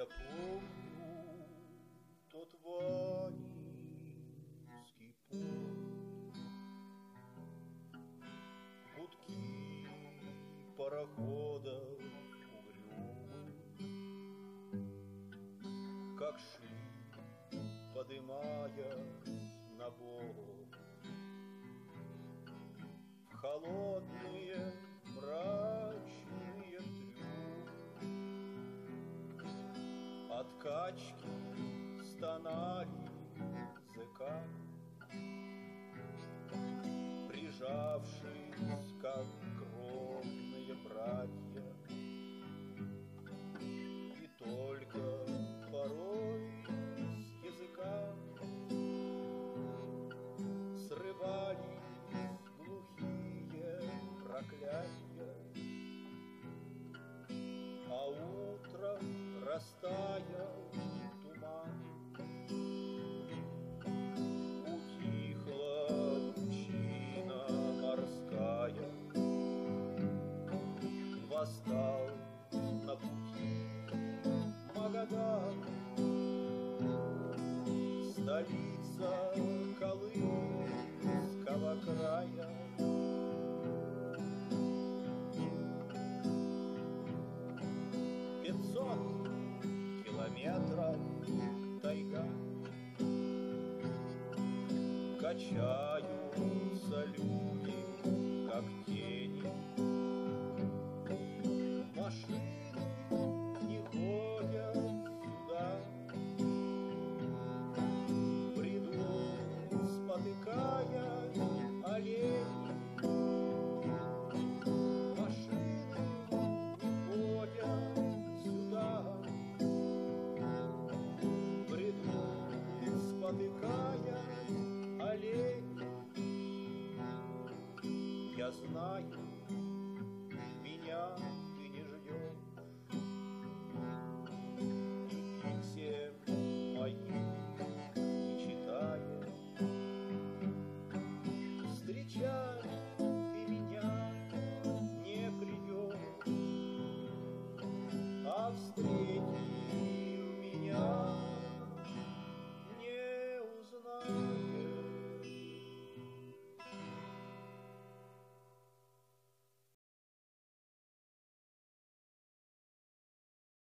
помню тот Ванинский порт, гудки пароходов угрюмых, как шли, подымая на борт в холодные мрачные трюмы. От качки стонали зэка, прижавшись, как кровные братья, и только порой с языка срывались глухие проклятия, а утром растаял туман, утихла пучина морская, восстал на пути Магадан, столица Колымского края. 500 километров тайга, качаются люди, как тени.